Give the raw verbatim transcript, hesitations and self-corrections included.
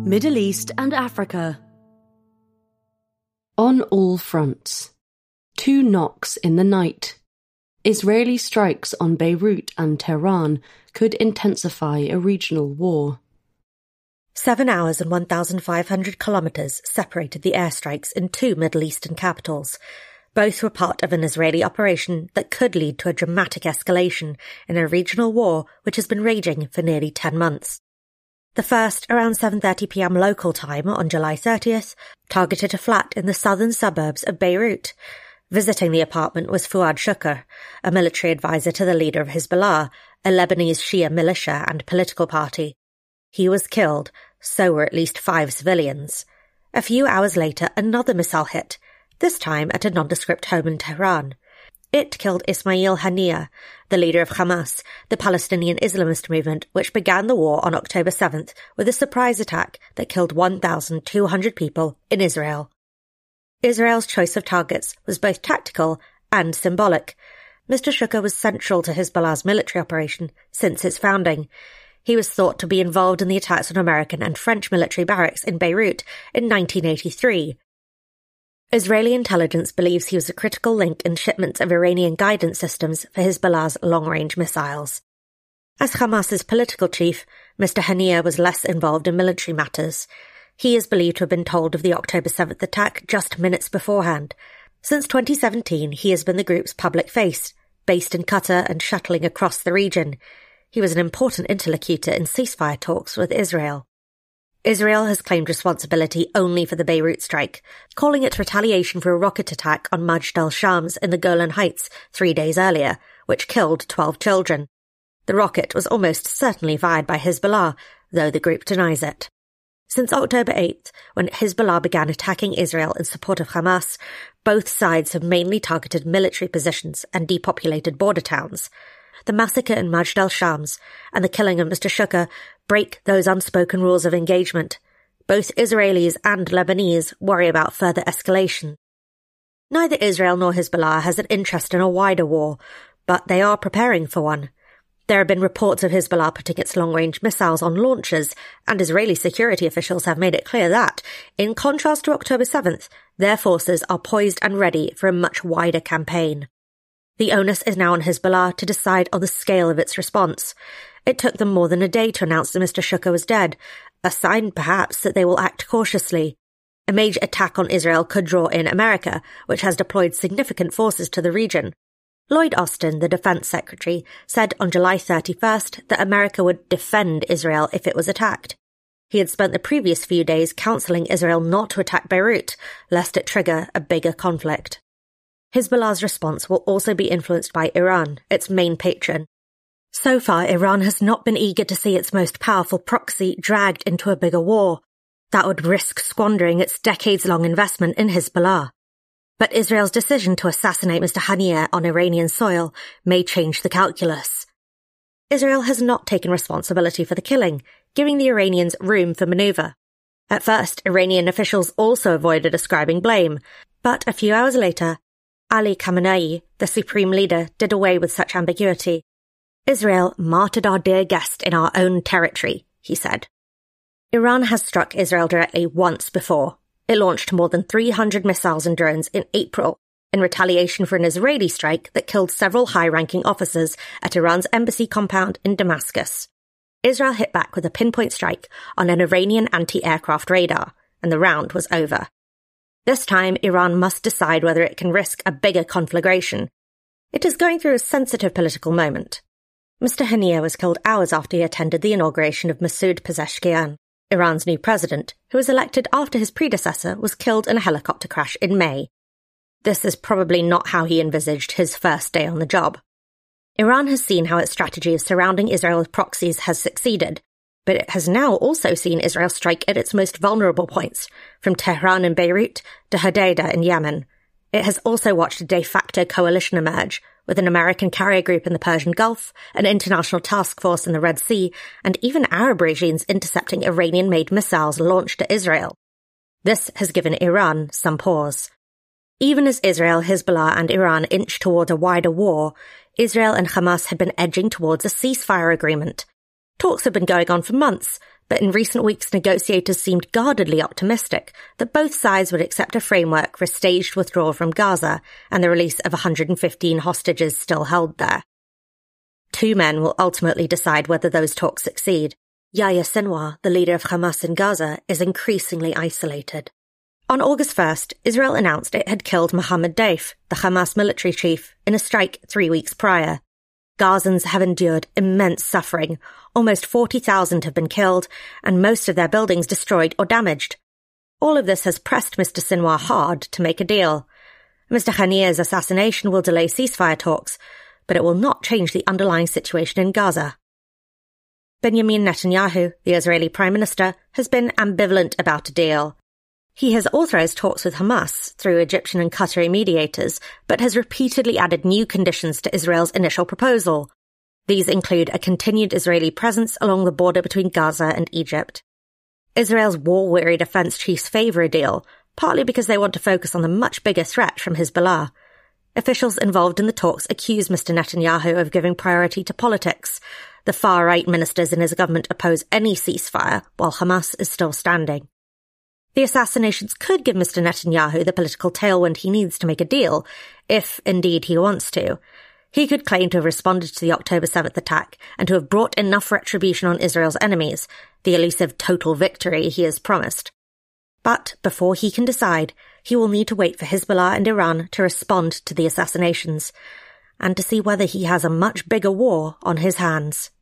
Middle East and Africa. On all fronts. Two knocks in the night. Israeli strikes on Beirut and Tehran could intensify a regional war. Seven hours and one thousand five hundred kilometres separated the airstrikes in two Middle Eastern capitals. Both were part of an Israeli operation that could lead to a dramatic escalation in a regional war which has been raging for nearly ten months. The first, around seven thirty p m local time on July thirtieth, targeted a flat in the southern suburbs of Beirut. Visiting the apartment was Fouad Shukr, a military advisor to the leader of Hezbollah, a Lebanese Shia militia and political party. He was killed, so were at least five civilians. A few hours later, another missile hit, this time at a nondescript home in Tehran. It killed Ismail Haniyeh, the leader of Hamas, the Palestinian Islamist movement which began the war on October seventh with a surprise attack that killed one thousand two hundred people in Israel. Israel's choice of targets was both tactical and symbolic. Mister Shukr was central to Hezbollah's military operation since its founding. He was thought to be involved in the attacks on American and French military barracks in Beirut in nineteen eighty-three. Israeli intelligence believes he was a critical link in shipments of Iranian guidance systems for Hezbollah's long-range missiles. As Hamas's political chief, Mister Haniyeh was less involved in military matters. He is believed to have been told of the October seventh attack just minutes beforehand. Since twenty seventeen, he has been the group's public face, based in Qatar and shuttling across the region. He was an important interlocutor in ceasefire talks with Israel. Israel has claimed responsibility only for the Beirut strike, calling it retaliation for a rocket attack on Majd al-Shams in the Golan Heights three days earlier, which killed twelve children. The rocket was almost certainly fired by Hezbollah, though the group denies it. Since October eighth, when Hezbollah began attacking Israel in support of Hamas, both sides have mainly targeted military positions and depopulated border towns. The massacre in Majd al-Shams and the killing of Mister Shukr break those unspoken rules of engagement. Both Israelis and Lebanese worry about further escalation. Neither Israel nor Hezbollah has an interest in a wider war, but they are preparing for one. There have been reports of Hezbollah putting its long-range missiles on launchers, and Israeli security officials have made it clear that, in contrast to October seventh, their forces are poised and ready for a much wider campaign. The onus is now on Hezbollah to decide on the scale of its response. It took them more than a day to announce that Mister Shukr was dead, a sign perhaps that they will act cautiously. A major attack on Israel could draw in America, which has deployed significant forces to the region. Lloyd Austin, the defense secretary, said on July thirty-first that America would defend Israel if it was attacked. He had spent the previous few days counselling Israel not to attack Beirut, lest it trigger a bigger conflict. Hezbollah's response will also be influenced by Iran, its main patron. So far, Iran has not been eager to see its most powerful proxy dragged into a bigger war. That would risk squandering its decades-long investment in Hezbollah. But Israel's decision to assassinate Mister Haniyeh on Iranian soil may change the calculus. Israel has not taken responsibility for the killing, giving the Iranians room for manoeuvre. At first, Iranian officials also avoided ascribing blame, but a few hours later, Ali Khamenei, the supreme leader, did away with such ambiguity. Israel martyred our dear guest in our own territory, he said. Iran has struck Israel directly once before. It launched more than three hundred missiles and drones in April in retaliation for an Israeli strike that killed several high-ranking officers at Iran's embassy compound in Damascus. Israel hit back with a pinpoint strike on an Iranian anti-aircraft radar, and the round was over. This time, Iran must decide whether it can risk a bigger conflagration. It is going through a sensitive political moment. Mister Haniyeh was killed hours after he attended the inauguration of Masoud Pezeshkian, Iran's new president, who was elected after his predecessor was killed in a helicopter crash in May. This is probably not how he envisaged his first day on the job. Iran has seen how its strategy of surrounding Israel with proxies has succeeded, but it has now also seen Israel strike at its most vulnerable points, from Tehran and Beirut to Hodeidah in Yemen. It has also watched a de facto coalition emerge, with an American carrier group in the Persian Gulf, an international task force in the Red Sea, and even Arab regimes intercepting Iranian-made missiles launched at Israel. This has given Iran some pause. Even as Israel, Hezbollah and Iran inch towards a wider war, Israel and Hamas had been edging towards a ceasefire agreement. Talks have been going on for months, but in recent weeks negotiators seemed guardedly optimistic that both sides would accept a framework for a staged withdrawal from Gaza and the release of one hundred fifteen hostages still held there. Two men will ultimately decide whether those talks succeed. Yahya Sinwar, the leader of Hamas in Gaza, is increasingly isolated. On August first, Israel announced it had killed Mohammed Deif, the Hamas military chief, in a strike three weeks prior. Gazans have endured immense suffering. Almost forty thousand have been killed, and most of their buildings destroyed or damaged. All of this has pressed Mister Sinwar hard to make a deal. Mister Haniyeh's assassination will delay ceasefire talks, but it will not change the underlying situation in Gaza. Benjamin Netanyahu, the Israeli Prime Minister, has been ambivalent about a deal. He has authorized talks with Hamas through Egyptian and Qatari mediators, but has repeatedly added new conditions to Israel's initial proposal. These include a continued Israeli presence along the border between Gaza and Egypt. Israel's war-weary defense chiefs favor a deal, partly because they want to focus on the much bigger threat from Hezbollah. Officials involved in the talks accuse Mister Netanyahu of giving priority to politics. The far-right ministers in his government oppose any ceasefire, while Hamas is still standing. The assassinations could give Mister Netanyahu the political tailwind he needs to make a deal, if indeed he wants to. He could claim to have responded to the October seventh attack and to have brought enough retribution on Israel's enemies, the elusive total victory he has promised. But before he can decide, he will need to wait for Hezbollah and Iran to respond to the assassinations, and to see whether he has a much bigger war on his hands.